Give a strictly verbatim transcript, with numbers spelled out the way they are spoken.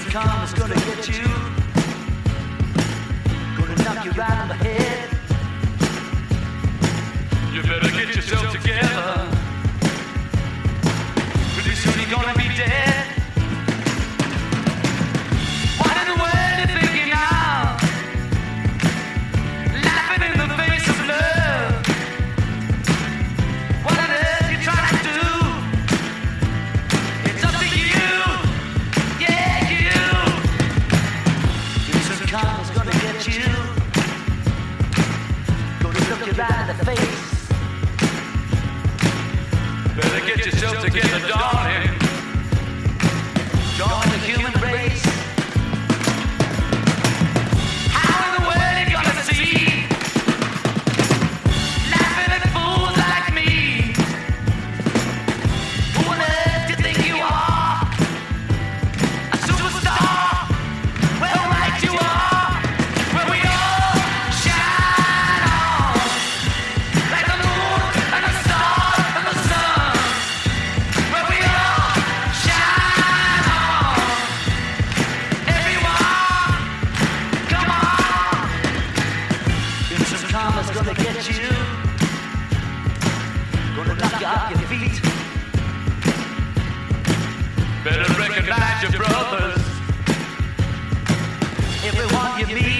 karma's gonna get you. Gonna knock you right on the head. You better get yourself together. Pretty soon you're gonna be dead. What in the world you thinking of? Laughing in the face of love. What on earth you trying to do? It's up to you. Yeah, you. Pretty soon karma's gonna get you. Gonna look you right in the face. Better get yourself together, darling. Join the human race. How in the world you gonna see? Laughing at fools like me. Who on earth do you think you are? A superstar? Well, right you are. Where we all shine on. Like the moon and the stars and the sun. Where we all shine on. Everyone, come on. Instant karma's gonna get you. Gonna knock you off your feet. Better recognize your brothers. Everyone you meet.